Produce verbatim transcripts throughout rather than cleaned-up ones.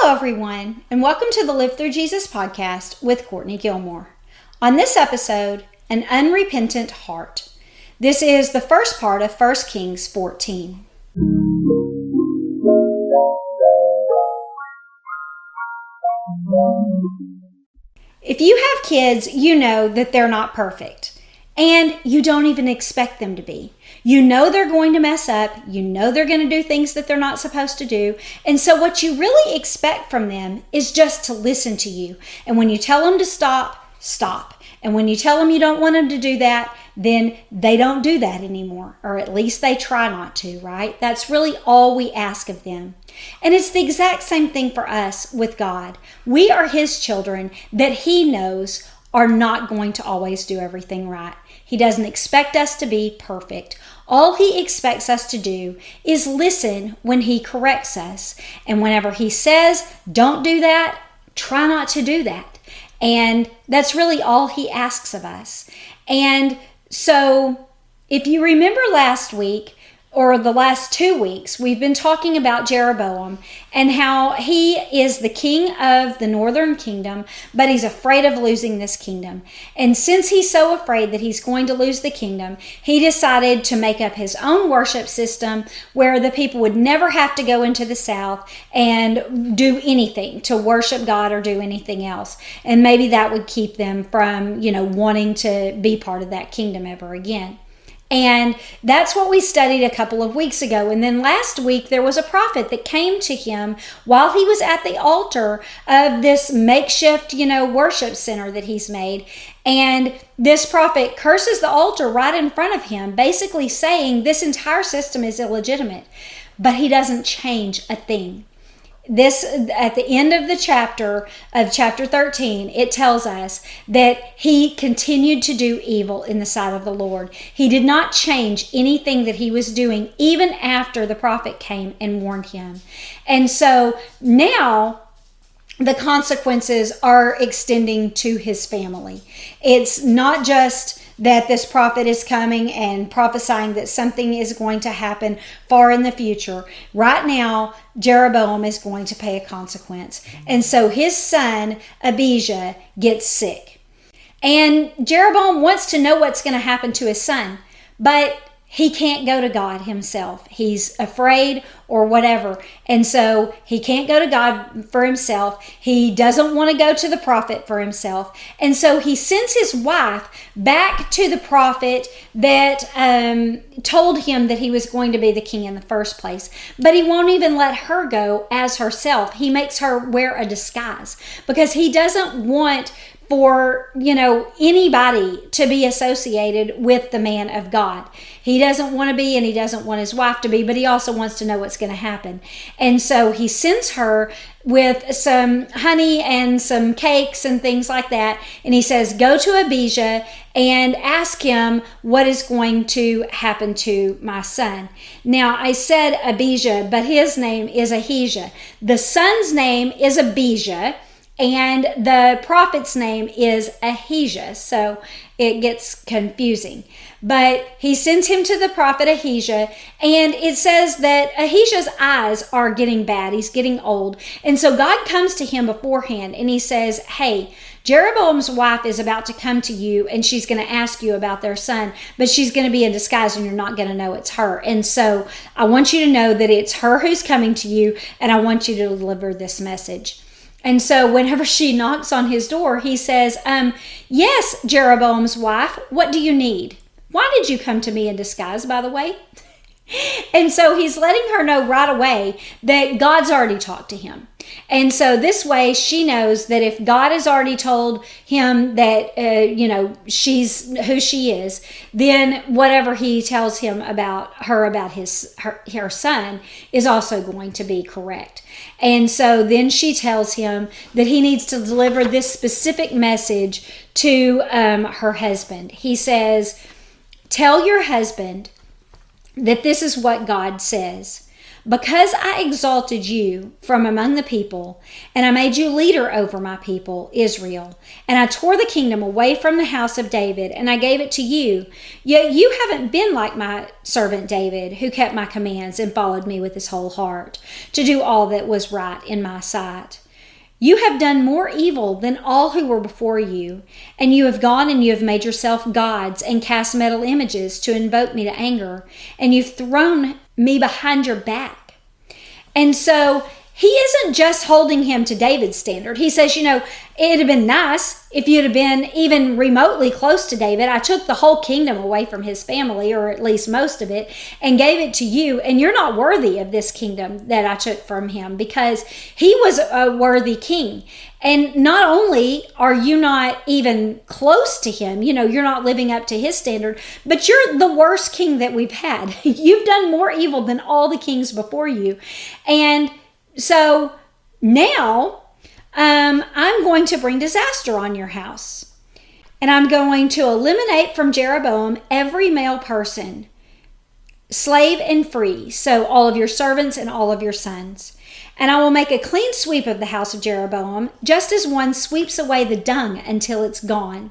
Hello, everyone, and welcome to the Live Through Jesus podcast with Courtney Gilmore. On this episode, An Unrepentant Heart. This is the first part of First Kings fourteen. If you have kids, you know that they're not perfect, and you don't even expect them to be. You know they're going to mess up. You know they're going to do things that they're not supposed to do. And so what you really expect from them is just to listen to you. And when you tell them to stop, stop. And when you tell them you don't want them to do that, then they don't do that anymore. Or at least they try not to, right? That's really all we ask of them. And it's the exact same thing for us with God. We are His children that He knows are not going to always do everything right. He doesn't expect us to be perfect. All He expects us to do is listen when He corrects us. And whenever He says, don't do that, try not to do that. And that's really all He asks of us. And so if you remember last week, or the last two weeks, we've been talking about Jeroboam and how he is the king of the northern kingdom, but he's afraid of losing this kingdom. And since he's so afraid that he's going to lose the kingdom, he decided to make up his own worship system where the people would never have to go into the south and do anything to worship God or do anything else. And maybe that would keep them from, you know, wanting to be part of that kingdom ever again. And that's what we studied a couple of weeks ago. And then last week, there was a prophet that came to him while he was at the altar of this makeshift, you know, worship center that he's made. And this prophet curses the altar right in front of him, basically saying this entire system is illegitimate. But he doesn't change a thing. This, at the end of the chapter of chapter thirteen, it tells us that he continued to do evil in the sight of the Lord. He did not change anything that he was doing, even after the prophet came and warned him. And so now the consequences are extending to his family. It's not just that this prophet is coming and prophesying that something is going to happen far in the future. Right now, Jeroboam is going to pay a consequence. And so his son, Abijah, gets sick. And Jeroboam wants to know what's going to happen to his son, but he can't go to God himself. He's afraid or whatever. And so he can't go to God for himself. He doesn't want to go to the prophet for himself. And so he sends his wife back to the prophet that um, told him that he was going to be the king in the first place. But he won't even let her go as herself. He makes her wear a disguise because he doesn't want for, you know, anybody to be associated with the man of God. He doesn't want to be, and he doesn't want his wife to be, but he also wants to know what's going to happen. And so he sends her with some honey and some cakes and things like that. And he says, go to Abijah and ask him what is going to happen to my son. Now, I said Abijah, but his name is Ahijah. The son's name is Abijah, and the prophet's name is Ahijah, so it gets confusing. But he sends him to the prophet Ahijah, and it says that Ahijah's eyes are getting bad. He's getting old. And so God comes to him beforehand, and he says, hey, Jeroboam's wife is about to come to you, and she's going to ask you about their son, but she's going to be in disguise, and you're not going to know it's her. And so I want you to know that it's her who's coming to you, and I want you to deliver this message. And so whenever she knocks on his door, he says, um, yes, Jeroboam's wife, what do you need? Why did you come to me in disguise, by the way? And so he's letting her know right away that God's already talked to him. And so this way she knows that if God has already told him that, uh, you know, she's who she is, then whatever he tells him about her, about his her, her son, is also going to be correct. And so then she tells him that he needs to deliver this specific message to um, her husband. He says, tell your husband that this is what God says. Because I exalted you from among the people, and I made you leader over my people, Israel, and I tore the kingdom away from the house of David, and I gave it to you, yet you haven't been like my servant David, who kept my commands and followed me with his whole heart, to do all that was right in my sight. You have done more evil than all who were before you, and you have gone and you have made yourself gods and cast metal images to invoke me to anger, and you've thrown me behind your back. And so he isn't just holding him to David's standard. He says, you know, it'd have been nice if you'd have been even remotely close to David. I took the whole kingdom away from his family, or at least most of it, and gave it to you. And you're not worthy of this kingdom that I took from him, because he was a worthy king. And not only are you not even close to him, you know, you're not living up to his standard, but you're the worst king that we've had. You've done more evil than all the kings before you. And so now um, I'm going to bring disaster on your house. And I'm going to eliminate from Jeroboam every male person, slave and free, so all of your servants and all of your sons. And I will make a clean sweep of the house of Jeroboam, just as one sweeps away the dung until it's gone.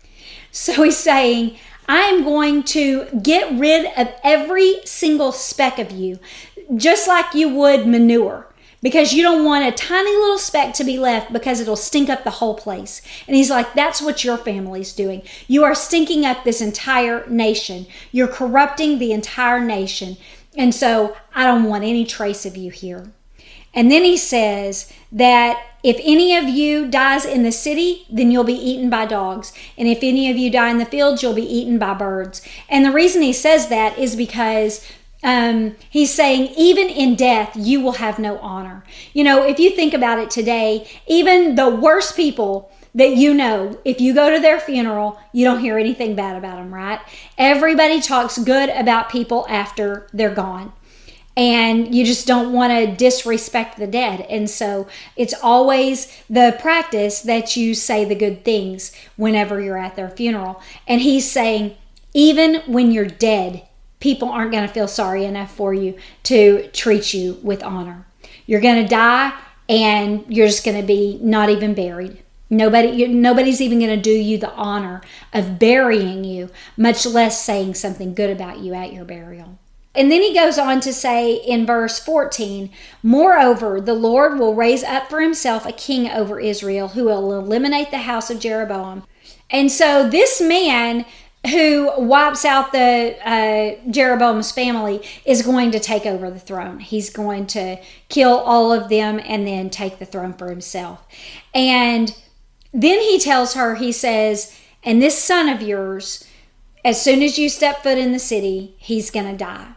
So he's saying, I am going to get rid of every single speck of you, just like you would manure, because you don't want a tiny little speck to be left, because it'll stink up the whole place. And he's like, that's what your family's doing. You are stinking up this entire nation. You're corrupting the entire nation. And so I don't want any trace of you here. And then he says that if any of you dies in the city, then you'll be eaten by dogs. And if any of you die in the fields, you'll be eaten by birds. And the reason he says that is because um, he's saying, even in death, you will have no honor. You know, if you think about it today, even the worst people that you know, if you go to their funeral, you don't hear anything bad about them, right? Everybody talks good about people after they're gone. And you just don't want to disrespect the dead. And so it's always the practice that you say the good things whenever you're at their funeral. And he's saying, even when you're dead, people aren't going to feel sorry enough for you to treat you with honor. You're going to die, and you're just going to be not even buried. Nobody, nobody's even going to do you the honor of burying you, much less saying something good about you at your burial. And then he goes on to say in verse fourteen, moreover, the Lord will raise up for himself a king over Israel who will eliminate the house of Jeroboam. And so this man who wipes out the uh, Jeroboam's family is going to take over the throne. He's going to kill all of them and then take the throne for himself. And then he tells her, he says, and this son of yours, as soon as you step foot in the city, he's going to die.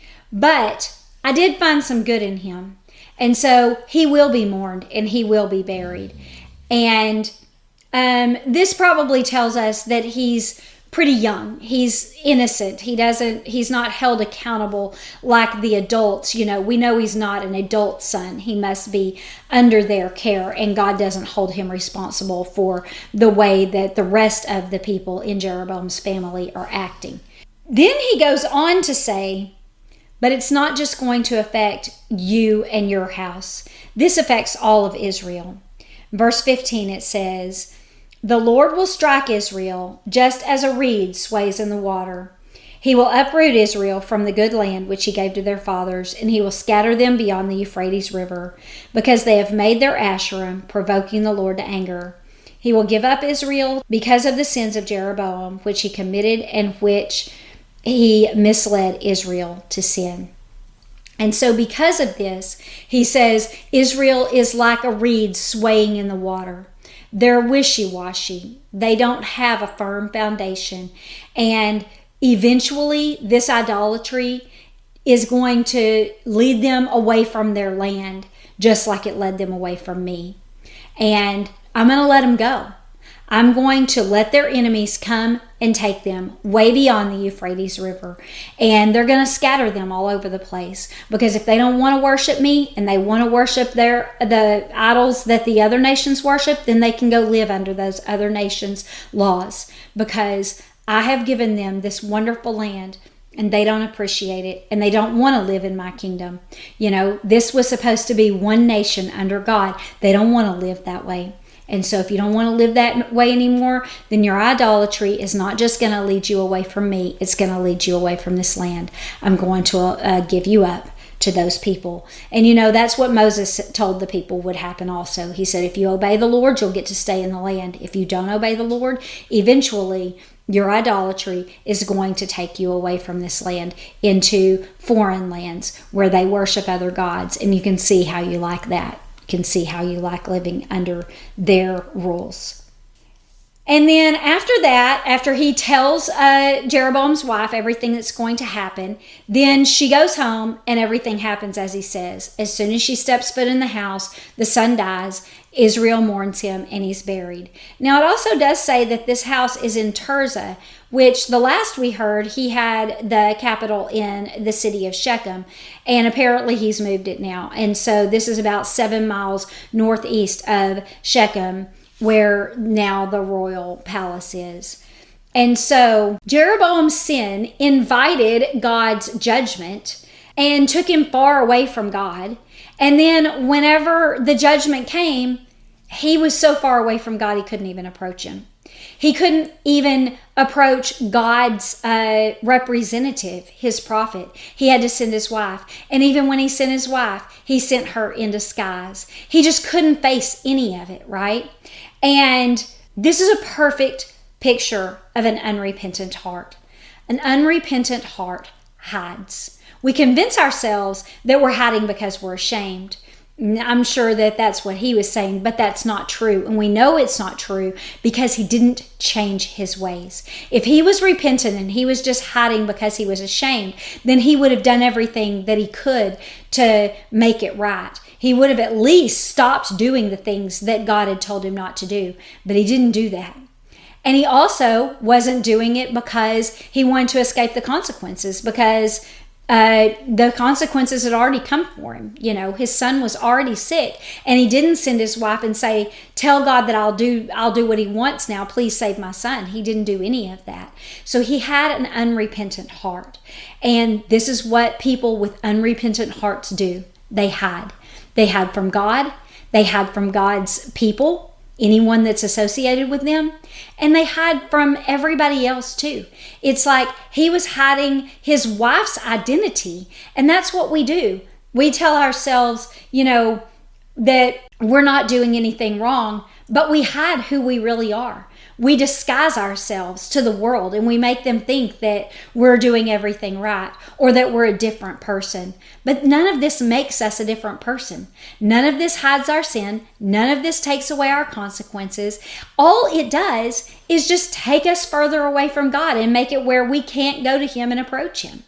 But I did find some good in him. And so he will be mourned and he will be buried. And um, this probably tells us that he's pretty young. He's innocent. He doesn't, he's not held accountable like the adults. You know, we know he's not an adult son. He must be under their care, and God doesn't hold him responsible for the way that the rest of the people in Jeroboam's family are acting. Then he goes on to say, but it's not just going to affect you and your house. This affects all of Israel. Verse fifteen, it says, the Lord will strike Israel just as a reed sways in the water. He will uproot Israel from the good land which he gave to their fathers, and he will scatter them beyond the Euphrates River, because they have made their Asherim, provoking the Lord to anger. He will give up Israel because of the sins of Jeroboam, which he committed and which he misled Israel to sin. And so because of this, he says, Israel is like a reed swaying in the water. They're wishy-washy. They don't have a firm foundation. And eventually, this idolatry is going to lead them away from their land, just like it led them away from me. And I'm going to let them go. I'm going to let their enemies come and take them way beyond the Euphrates River. And they're going to scatter them all over the place. Because if they don't want to worship me and they want to worship their the idols that the other nations worship, then they can go live under those other nations' laws. Because I have given them this wonderful land, and they don't appreciate it, and they don't want to live in my kingdom. You know, this was supposed to be one nation under God. They don't want to live that way. And so if you don't want to live that way anymore, then your idolatry is not just going to lead you away from me. It's going to lead you away from this land. I'm going to uh, give you up to those people. And you know, that's what Moses told the people would happen also. He said, if you obey the Lord, you'll get to stay in the land. If you don't obey the Lord, eventually your idolatry is going to take you away from this land into foreign lands where they worship other gods. And you can see how you like that. You can see how you like living under their rules. And then after that, after he tells uh, Jeroboam's wife everything that's going to happen, then she goes home and everything happens as he says. As soon as she steps foot in the house, the son dies, Israel mourns him, and he's buried. Now, it also does say that this house is in Tirzah, which the last we heard, he had the capital in the city of Shechem, and apparently he's moved it now. And so this is about seven miles northeast of Shechem, where now the royal palace is. And so Jeroboam's sin invited God's judgment and took him far away from God. And then whenever the judgment came, he was so far away from God, he couldn't even approach him. He couldn't even approach God's uh, representative, his prophet. He had to send his wife. And even when he sent his wife, he sent her in disguise. He just couldn't face any of it, right? And this is a perfect picture of an unrepentant heart. An unrepentant heart hides. We convince ourselves that we're hiding because we're ashamed. I'm sure that that's what he was saying, but that's not true. And we know it's not true because he didn't change his ways. If he was repentant and he was just hiding because he was ashamed, then he would have done everything that he could to make it right. He would have at least stopped doing the things that God had told him not to do, but he didn't do that. And he also wasn't doing it because he wanted to escape the consequences, because uh, the consequences had already come for him. You know, his son was already sick, and he didn't send his wife and say, tell God that I'll do, I'll do what he wants now. Please save my son. He didn't do any of that. So he had an unrepentant heart. And this is what people with unrepentant hearts do. They hide. They hide from God. They hide from God's people, anyone that's associated with them, and they hide from everybody else too. It's like he was hiding his wife's identity, and that's what we do. We tell ourselves, you know, that we're not doing anything wrong, but we hide who we really are. We disguise ourselves to the world, and we make them think that we're doing everything right or that we're a different person. But none of this makes us a different person. None of this hides our sin. None of this takes away our consequences. All it does is just take us further away from God and make it where we can't go to him and approach him.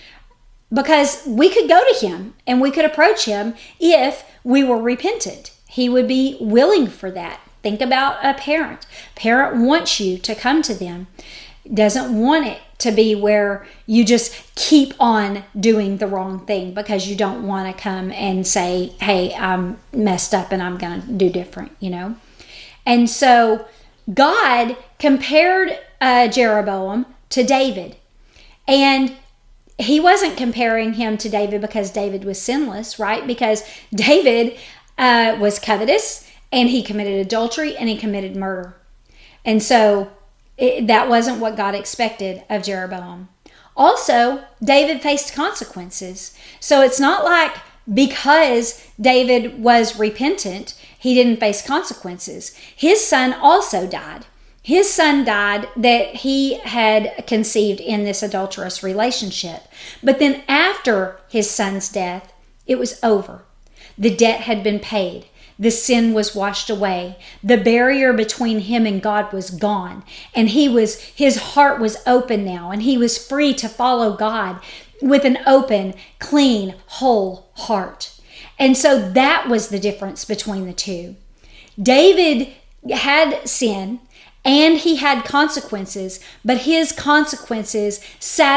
Because we could go to him and we could approach him if we were repentant. He would be willing for that. Think about a parent. Parent wants you to come to them. Doesn't want it to be where you just keep on doing the wrong thing because you don't want to come and say, hey, I'm messed up and I'm going to do different, you know? And so God compared uh, Jeroboam to David. And he wasn't comparing him to David because David was sinless, right? Because David uh, was covetous, and he committed adultery, and he committed murder. And so it, that wasn't what God expected of Jeroboam. Also, David faced consequences. So it's not like because David was repentant, he didn't face consequences. His son also died. His son died that he had conceived in this adulterous relationship. But then after his son's death, it was over. The debt had been paid. The sin was washed away. The barrier between him and God was gone. And he was, his heart was open now, and he was free to follow God with an open, clean, whole heart. And so that was the difference between the two. David had sin and he had consequences, but his consequences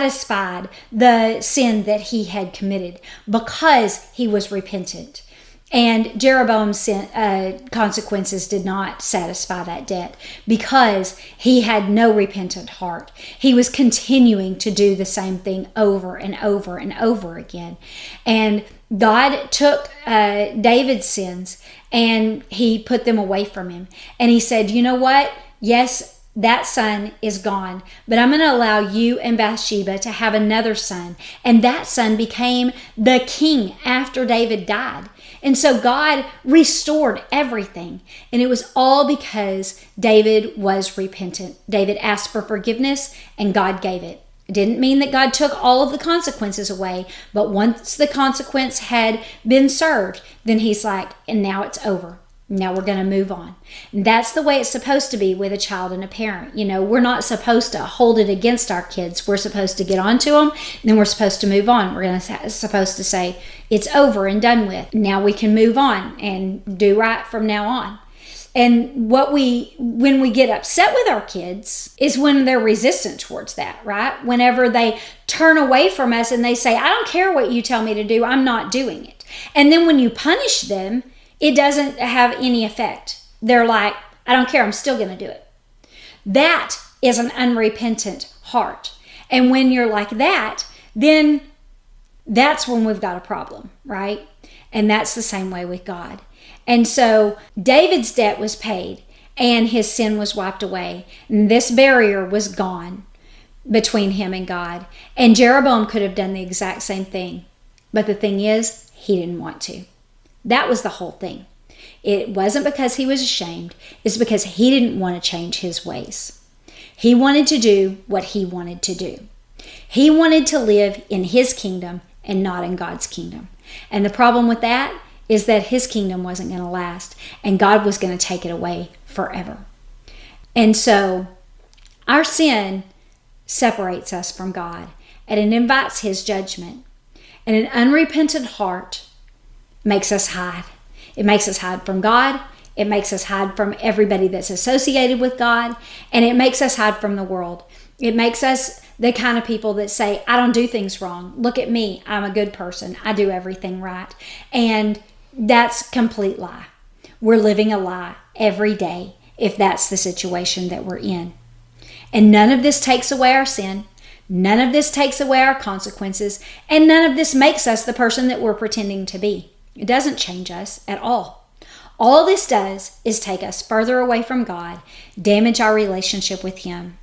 satisfied the sin that he had committed because he was repentant. And Jeroboam's sin, uh, consequences did not satisfy that debt because he had no repentant heart. He was continuing to do the same thing over and over and over again. And God took uh, David's sins and he put them away from him. And he said, you know what? Yes, that son is gone, but I'm going to allow you and Bathsheba to have another son. And that son became the king after David died. And so God restored everything. And it was all because David was repentant. David asked for forgiveness and God gave it. It didn't mean that God took all of the consequences away, but once the consequence had been served, then he's like, and now it's over. Now we're going to move on. And that's the way it's supposed to be with a child and a parent. You know, we're not supposed to hold it against our kids. We're supposed to get onto them, and then we're supposed to move on. We're going to supposed to say, it's over and done with. Now we can move on and do right from now on. And what we, when we get upset with our kids is when they're resistant towards that, right? Whenever they turn away from us and they say, I don't care what you tell me to do, I'm not doing it. And then when you punish them, it doesn't have any effect. They're like, I don't care, I'm still going to do it. That is an unrepentant heart. And when you're like that, then that's when we've got a problem, right? And that's the same way with God. And so David's debt was paid and his sin was wiped away. And this barrier was gone between him and God. And Jeroboam could have done the exact same thing. But the thing is, he didn't want to. That was the whole thing. It wasn't because he was ashamed. It's because he didn't want to change his ways. He wanted to do what he wanted to do. He wanted to live in his kingdom and not in God's kingdom. And the problem with that is that his kingdom wasn't going to last and God was going to take it away forever. And so our sin separates us from God and it invites his judgment. And an unrepentant heart makes us hide. It makes us hide from God. It makes us hide from everybody that's associated with God. And it makes us hide from the world. It makes us the kind of people that say, I don't do things wrong. Look at me. I'm a good person. I do everything right. And that's a complete lie. We're living a lie every day if that's the situation that we're in. And none of this takes away our sin. None of this takes away our consequences. And none of this makes us the person that we're pretending to be. It doesn't change us at all. All this does is take us further away from God, damage our relationship with him.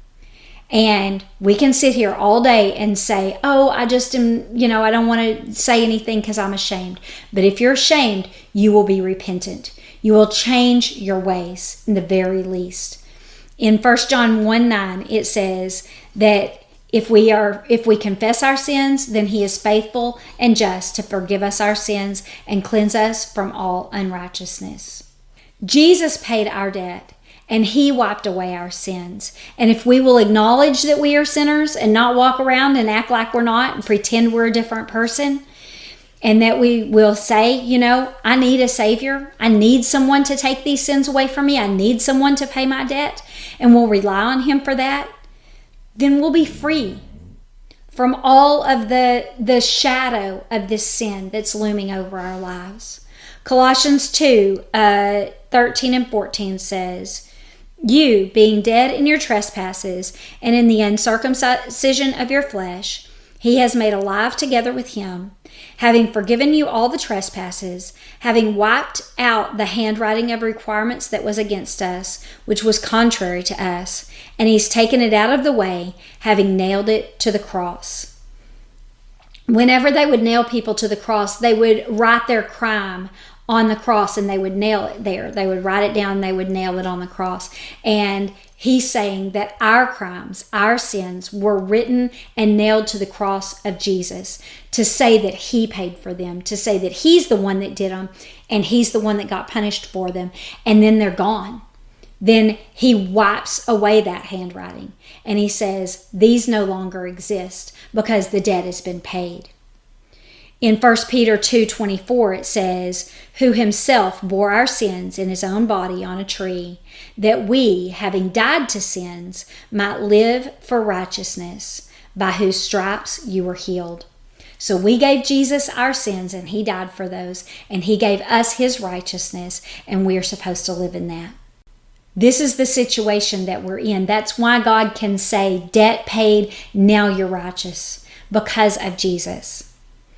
And we can sit here all day and say, oh, I just am, you know, I don't want to say anything because I'm ashamed. But if you're ashamed, you will be repentant. You will change your ways in the very least. In First John one nine, it says that If we are, if we confess our sins, then he is faithful and just to forgive us our sins and cleanse us from all unrighteousness. Jesus paid our debt and he wiped away our sins. And if we will acknowledge that we are sinners and not walk around and act like we're not and pretend we're a different person, and that we will say, you know, I need a savior. I need someone to take these sins away from me. I need someone to pay my debt, and we'll rely on him for that, then we'll be free from all of the, the shadow of this sin that's looming over our lives. Colossians two, uh, thirteen and fourteen says, you, being dead in your trespasses and in the uncircumcision of your flesh, he has made alive together with him, having forgiven you all the trespasses, having wiped out the handwriting of requirements that was against us, which was contrary to us, and he's taken it out of the way, having nailed it to the cross. Whenever they would nail people to the cross, they would write their crime on the cross and they would nail it there. They would write it down and they would nail it on the cross. And he's saying that our crimes, our sins were written and nailed to the cross of Jesus to say that he paid for them, to say that he's the one that did them and he's the one that got punished for them. And then they're gone. Then he wipes away that handwriting and he says, these no longer exist because the debt has been paid. In First Peter two twenty-four, it says, who himself bore our sins in his own body on a tree, that we, having died to sins, might live for righteousness, by whose stripes you were healed. So we gave Jesus our sins, and he died for those, and he gave us his righteousness, and we are supposed to live in that. This is the situation that we're in. That's why God can say, debt paid, now you're righteous, because of Jesus.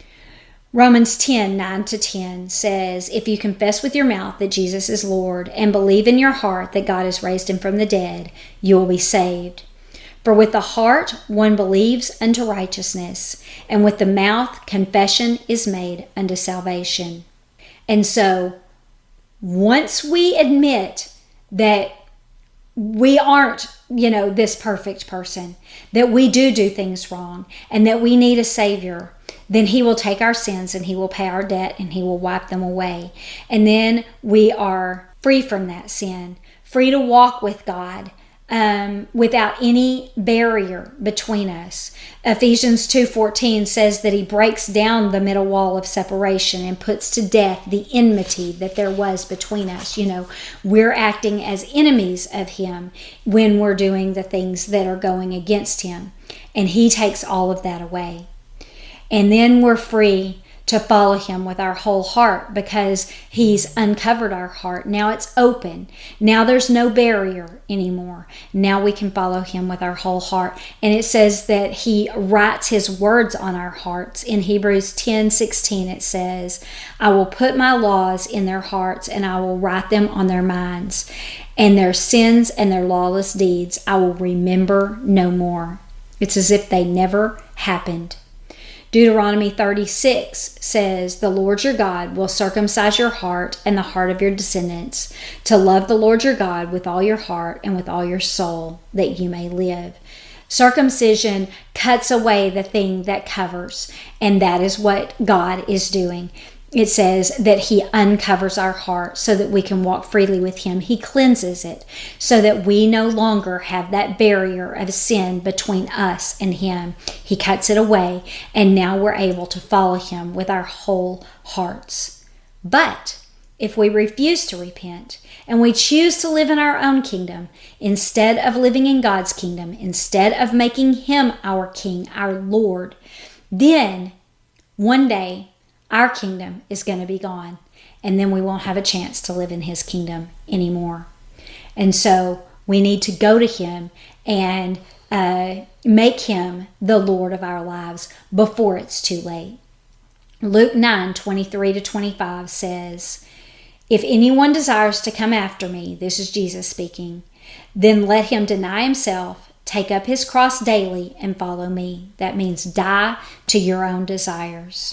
Romans ten, nine to ten says, if you confess with your mouth that Jesus is Lord and believe in your heart that God has raised him from the dead, you will be saved. For with the heart one believes unto righteousness, and with the mouth confession is made unto salvation. And so, once we admit that we aren't, you know, this perfect person, that we do do things wrong, and that we need a Savior, then he will take our sins and he will pay our debt and he will wipe them away. And then we are free from that sin, free to walk with God, Um, without any barrier between us. Ephesians two fourteen says that he breaks down the middle wall of separation and puts to death the enmity that there was between us. You know, we're acting as enemies of him when we're doing the things that are going against him. And he takes all of that away. And then we're free to follow him with our whole heart because he's uncovered our heart. Now it's open. Now there's no barrier anymore. Now we can follow him with our whole heart. And it says that he writes his words on our hearts. In Hebrews ten sixteen it says, I will put my laws in their hearts and I will write them on their minds. And their sins and their lawless deeds I will remember no more. It's as if they never happened. Deuteronomy thirty-six says, the Lord your God will circumcise your heart and the heart of your descendants to love the Lord your God with all your heart and with all your soul, that you may live. Circumcision cuts away the thing that covers, and that is what God is doing. It says that he uncovers our heart so that we can walk freely with him. He cleanses it so that we no longer have that barrier of sin between us and him. He cuts it away, and now we're able to follow him with our whole hearts. But if we refuse to repent and we choose to live in our own kingdom instead of living in God's kingdom, instead of making him our king, our Lord, then one day our kingdom is going to be gone, and then we won't have a chance to live in his kingdom anymore. And so we need to go to him and uh, make him the Lord of our lives before it's too late. Luke nine twenty-three to twenty-five says, if anyone desires to come after me, this is Jesus speaking, then let him deny himself, take up his cross daily, and follow me. That means die to your own desires.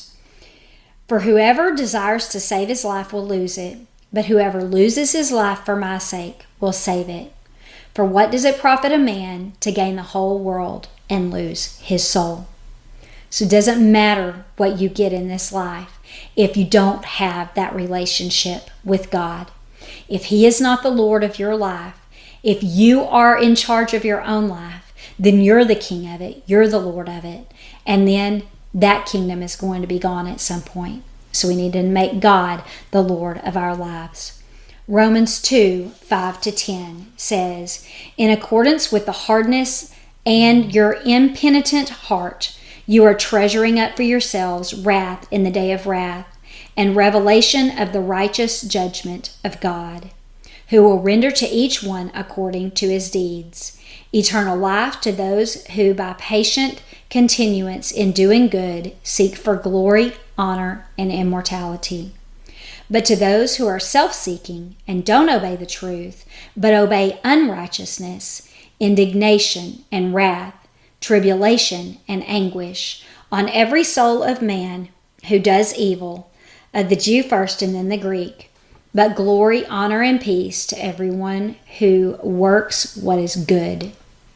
For whoever desires to save his life will lose it, but whoever loses his life for my sake will save it. For what does it profit a man to gain the whole world and lose his soul? So it doesn't matter what you get in this life if you don't have that relationship with God. If he is not the Lord of your life, if you are in charge of your own life, then you're the king of it. You're the Lord of it. And then that kingdom is going to be gone at some point. So we need to make God the Lord of our lives. Romans two, five to ten says, in accordance with the hardness and your impenitent heart, you are treasuring up for yourselves wrath in the day of wrath and revelation of the righteous judgment of God, who will render to each one according to his deeds. Eternal life to those who by patient continuance in doing good seek for glory, honor, and immortality. But to those who are self-seeking and don't obey the truth, but obey unrighteousness, indignation and wrath, tribulation and anguish on every soul of man who does evil, of the Jew first and then the Greek, but glory, honor, and peace to everyone who works what is good.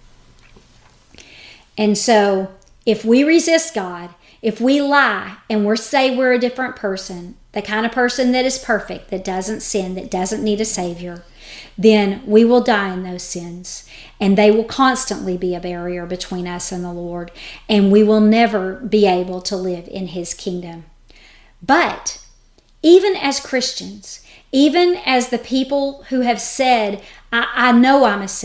And so, if we resist God, if we lie and we say we're a different person, the kind of person that is perfect, that doesn't sin, that doesn't need a Savior, then we will die in those sins. And they will constantly be a barrier between us and the Lord. And we will never be able to live in his kingdom. But even as Christians, even as the people who have said, I, I know I'm a sinner,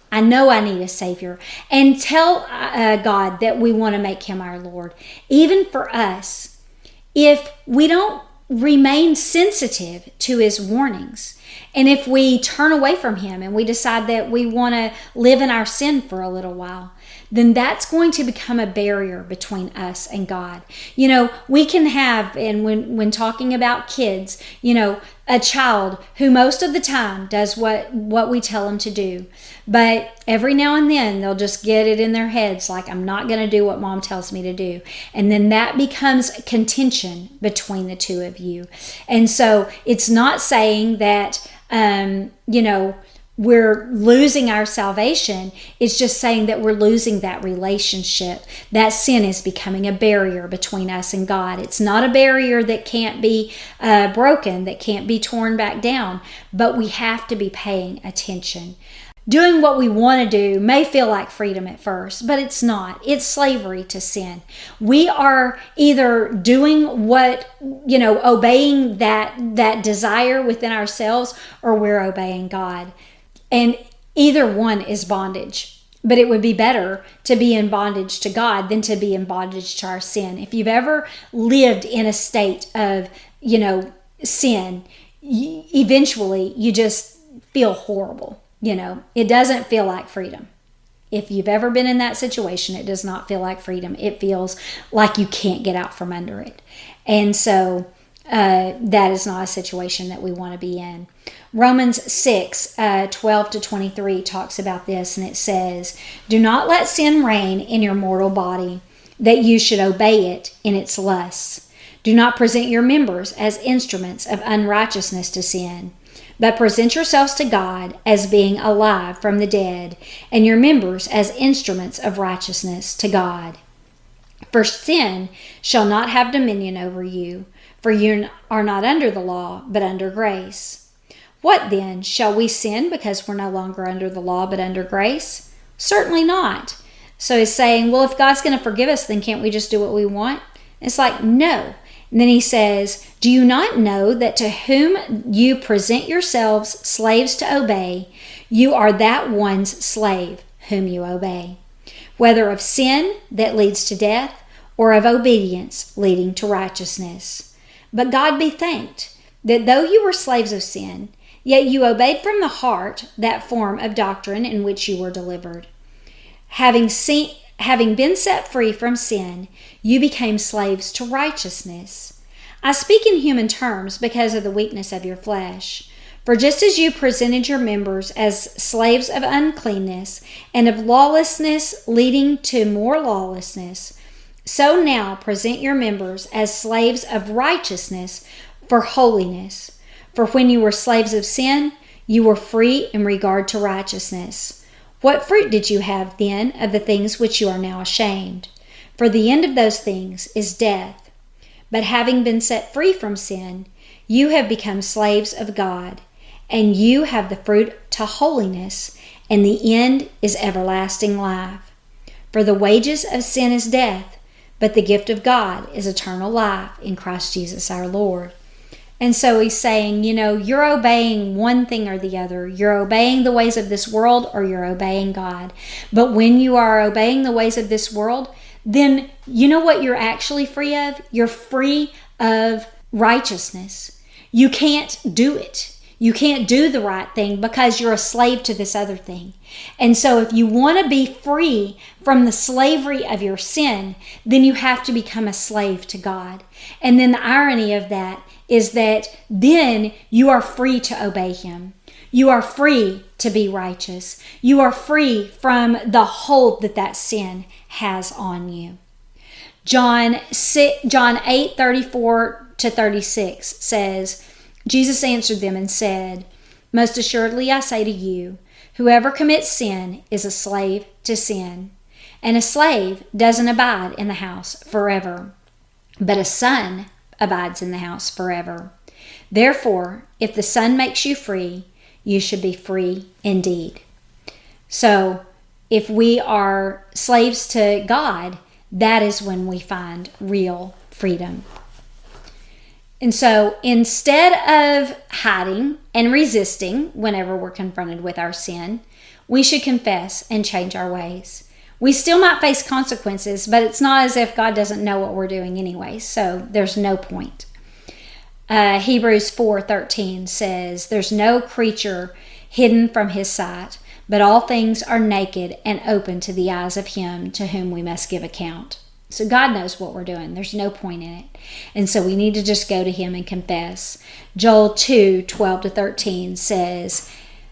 I know I need a Savior. And tell uh, God that we want to make Him our Lord. Even for us, if we don't remain sensitive to His warnings, and if we turn away from Him and we decide that we want to live in our sin for a little while, then that's going to become a barrier between us and God. You know, we can have, and when, when talking about kids, you know, a child who most of the time does what, what we tell them to do. But every now and then they'll just get it in their heads like, I'm not going to do what mom tells me to do. And then that becomes contention between the two of you. And so it's not saying that, um, you know, we're losing our salvation. It's just saying that we're losing that relationship. That sin is becoming a barrier between us and God. It's not a barrier that can't be uh, broken, that can't be torn back down, but we have to be paying attention. Doing what we want to do may feel like freedom at first, but it's not. It's slavery to sin. We are either doing what, you know, obeying that, that desire within ourselves, or we're obeying God. And either one is bondage. But it would be better to be in bondage to God than to be in bondage to our sin. If you've ever lived in a state of, you know, sin, y- eventually you just feel horrible. You know, it doesn't feel like freedom. If you've ever been in that situation, it does not feel like freedom. It feels like you can't get out from under it. And so uh, that is not a situation that we want to be in. Romans six, uh, twelve to twenty-three talks about this, and it says, "Do not let sin reign in your mortal body, that you should obey it in its lusts. Do not present your members as instruments of unrighteousness to sin, but present yourselves to God as being alive from the dead, and your members as instruments of righteousness to God. For sin shall not have dominion over you, for you are not under the law, but under grace. What then? Shall we sin because we're no longer under the law, but under grace? Certainly not." So he's saying, well, if God's going to forgive us, then can't we just do what we want? It's like, no. And then he says, "Do you not know that to whom you present yourselves slaves to obey, you are that one's slave whom you obey, whether of sin that leads to death, or of obedience leading to righteousness? But God be thanked that though you were slaves of sin, yet you obeyed from the heart that form of doctrine in which you were delivered. Having seen, having been set free from sin, you became slaves to righteousness. I speak in human terms because of the weakness of your flesh. For just as you presented your members as slaves of uncleanness and of lawlessness leading to more lawlessness, so now present your members as slaves of righteousness for holiness. For when you were slaves of sin, you were free in regard to righteousness. What fruit did you have then of the things which you are now ashamed? For the end of those things is death. But having been set free from sin, you have become slaves of God, and you have the fruit to holiness, and the end is everlasting life. For the wages of sin is death, but the gift of God is eternal life in Christ Jesus our Lord." And so he's saying, you know, you're obeying one thing or the other. You're obeying the ways of this world, or you're obeying God. But when you are obeying the ways of this world, then you know what you're actually free of? You're free of righteousness. You can't do it. You can't do the right thing because you're a slave to this other thing. And so if you want to be free from the slavery of your sin, then you have to become a slave to God. And then the irony of that is that then you are free to obey Him. You are free to be righteous. You are free from the hold that that sin has on you. John eight thirty-four to thirty-six says, "Jesus answered them and said, Most assuredly I say to you, whoever commits sin is a slave to sin. And a slave doesn't abide in the house forever, but a son abides in the house forever. Therefore, if the Son makes you free, you should be free indeed." So, if we are slaves to God, that is when we find real freedom. And so, instead of hiding and resisting whenever we're confronted with our sin, we should confess and change our ways. We still might face consequences, but it's not as if God doesn't know what we're doing anyway, so there's no point. Uh, Hebrews four thirteen says, there's no creature hidden from his sight, but all things are naked and open to the eyes of him to whom we must give account. So God knows what we're doing. There's no point in it. And so we need to just go to him and confess. Joel two twelve to thirteen says,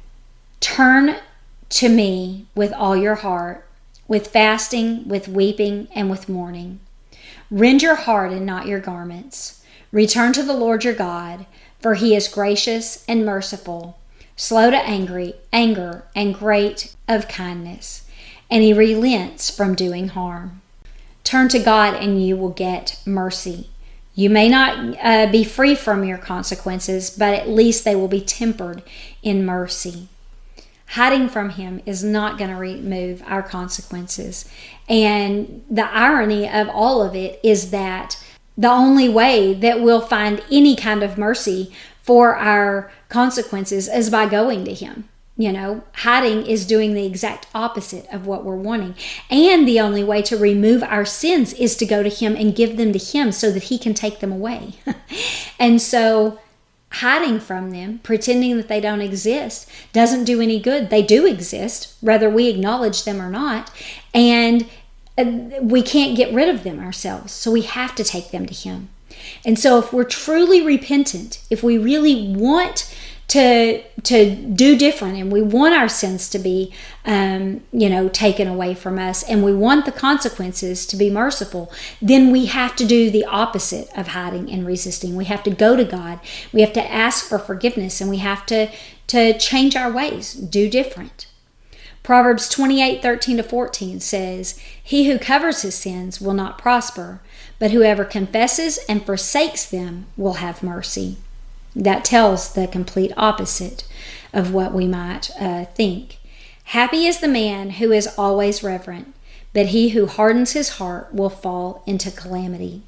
turn to me with all your heart, with fasting, with weeping, and with mourning. Rend your heart and not your garments. Return to the Lord your God, for he is gracious and merciful, slow to angry, anger, and great of kindness, and he relents from doing harm. Turn to God and you will get mercy. You may not uh, be free from your consequences, but at least they will be tempered in mercy. Hiding from him is not going to remove our consequences. And the irony of all of it is that the only way that we'll find any kind of mercy for our consequences is by going to him. You know, hiding is doing the exact opposite of what we're wanting. And the only way to remove our sins is to go to him and give them to him so that he can take them away. And so hiding from them, pretending that they don't exist, doesn't do any good. They do exist, whether we acknowledge them or not. And we can't get rid of them ourselves. So we have to take them to him. And so if we're truly repentant, if we really want to to do different, and we want our sins to be um, you know, taken away from us, and we want the consequences to be merciful, then we have to do the opposite of hiding and resisting. We have to go to God. We have to ask for forgiveness, and we have to to change our ways, do different. Proverbs twenty-eight thirteen to fourteen says, he who covers his sins will not prosper, but whoever confesses and forsakes them will have mercy. That tells the complete opposite of what we might uh, think. Happy is the man who is always reverent, but he who hardens his heart will fall into calamity.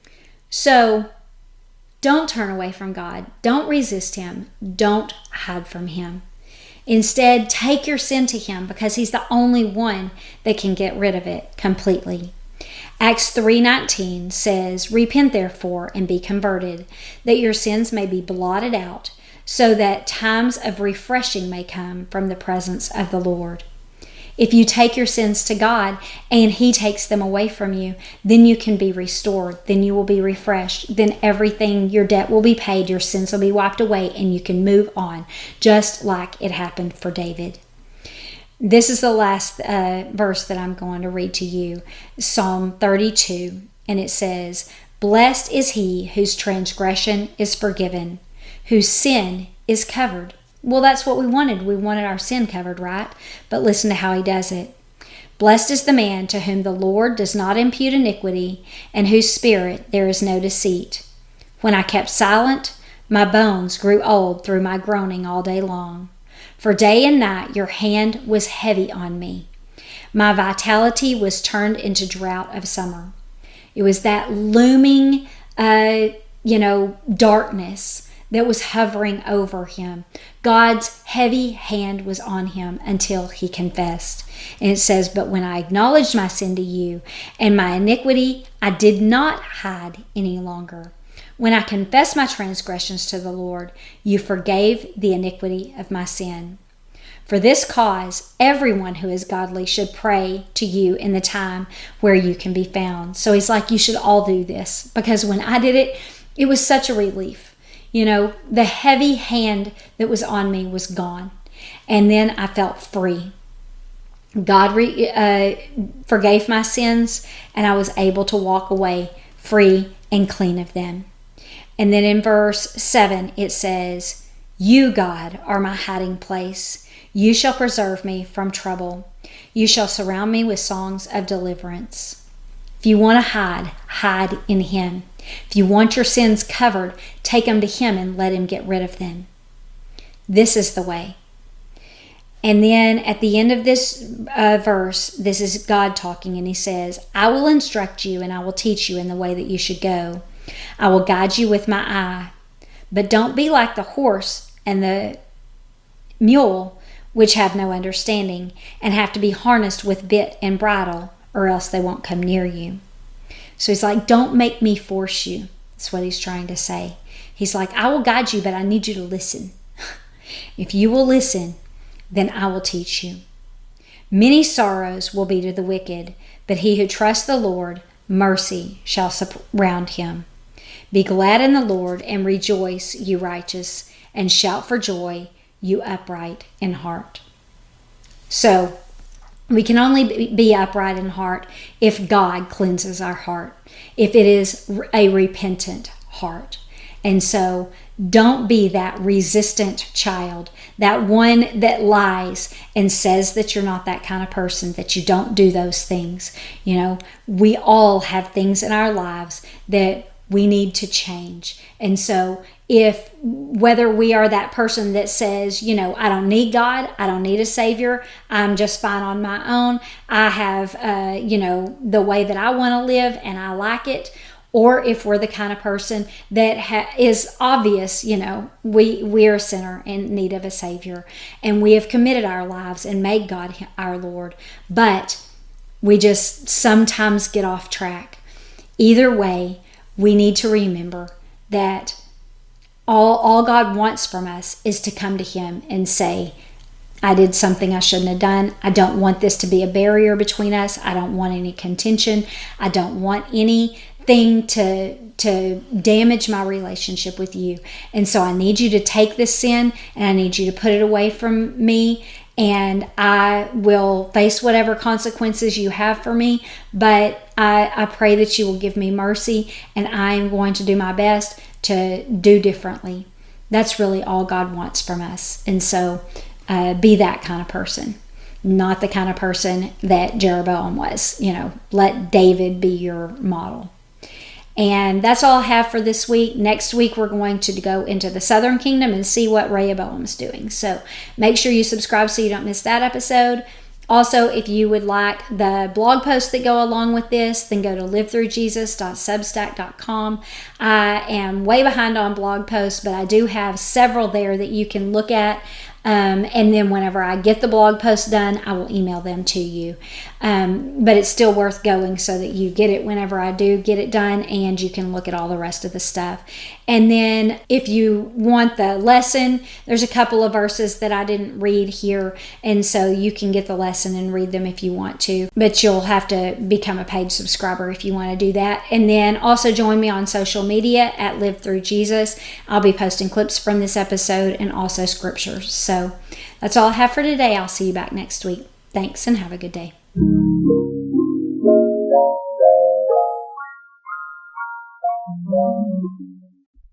So, don't turn away from God. Don't resist him. Don't hide from him. Instead, take your sin to him, because he's the only one that can get rid of it completely. Acts three nineteen says, repent therefore and be converted, that your sins may be blotted out, so that times of refreshing may come from the presence of the Lord. If you take your sins to God and he takes them away from you, then you can be restored, then you will be refreshed, then everything, your debt will be paid, your sins will be wiped away, and you can move on, just like it happened for David. This is the last uh, verse that I'm going to read to you, Psalm thirty-two, and it says, blessed is he whose transgression is forgiven, whose sin is covered. Well, that's what we wanted. We wanted our sin covered, right? But listen to how he does it. Blessed is the man to whom the Lord does not impute iniquity, and whose spirit there is no deceit. When I kept silent, my bones grew old through my groaning all day long. For day and night your hand was heavy on me. My vitality was turned into drought of summer. It was that looming, uh, you know, darkness that was hovering over him. God's heavy hand was on him until he confessed. And it says, but when I acknowledged my sin to you and my iniquity, I did not hide any longer. When I confessed my transgressions to the Lord, you forgave the iniquity of my sin. For this cause, everyone who is godly should pray to you in the time where you can be found. So he's like, you should all do this, because when I did it, it was such a relief. You know, the heavy hand that was on me was gone. And then I felt free. God re, uh, forgave my sins, and I was able to walk away free and clean of them. And then in verse seven, it says, you, God, are my hiding place. You shall preserve me from trouble. You shall surround me with songs of deliverance. If you want to hide, hide in him. If you want your sins covered, take them to him and let him get rid of them. This is the way. And then at the end of this uh, verse, this is God talking, and he says, I will instruct you and I will teach you in the way that you should go. I will guide you with my eye. But don't be like the horse and the mule, which have no understanding, and have to be harnessed with bit and bridle, or else they won't come near you. So he's like, don't make me force you. That's what he's trying to say. He's like, I will guide you, but I need you to listen. If you will listen, then I will teach you. Many sorrows will be to the wicked, but he who trusts the Lord, mercy shall surround him. Be glad in the Lord and rejoice, you righteous, and shout for joy, you upright in heart. So, we can only be upright in heart if God cleanses our heart, if it is a repentant heart. And so don't be that resistant child, that one that lies and says that you're not that kind of person, that you don't do those things. You know, we all have things in our lives that we need to change. And so if whether we are that person that says, you know, I don't need God, I don't need a savior, I'm just fine on my own, I have, uh, you know, the way that I want to live and I like it. Or if we're the kind of person that ha- is obvious, you know, we, we're a sinner in need of a savior, and we have committed our lives and made God our Lord, but we just sometimes get off track. Either way, we need to remember that all, all God wants from us is to come to him and say, I did something I shouldn't have done. I don't want this to be a barrier between us. I don't want any contention. I don't want any thing to to damage my relationship with you. And so I need you to take this sin and I need you to put it away from me, and I will face whatever consequences you have for me, but I, I pray that you will give me mercy, and I am going to do my best to do differently. That's really all God wants from us. And so uh, be that kind of person, not the kind of person that Jeroboam was. You know, let David be your model. And that's all I have for this week. Next week, we're going to go into the Southern Kingdom and see what Rehoboam's doing. So make sure you subscribe so you don't miss that episode. Also, if you would like the blog posts that go along with this, then go to live through jesus dot substack dot com. I am way behind on blog posts, but I do have several there that you can look at. Um, and then whenever I get the blog post done, I will email them to you. Um, but it's still worth going so that you get it whenever I do get it done, and you can look at all the rest of the stuff. And then if you want the lesson, there's a couple of verses that I didn't read here, and so you can get the lesson and read them if you want to. But you'll have to become a paid subscriber if you want to do that. And then also join me on social media at Live Through Jesus. I'll be posting clips from this episode and also scriptures. So that's all I have for today. I'll see you back next week. Thanks, and have a good day. Thank you.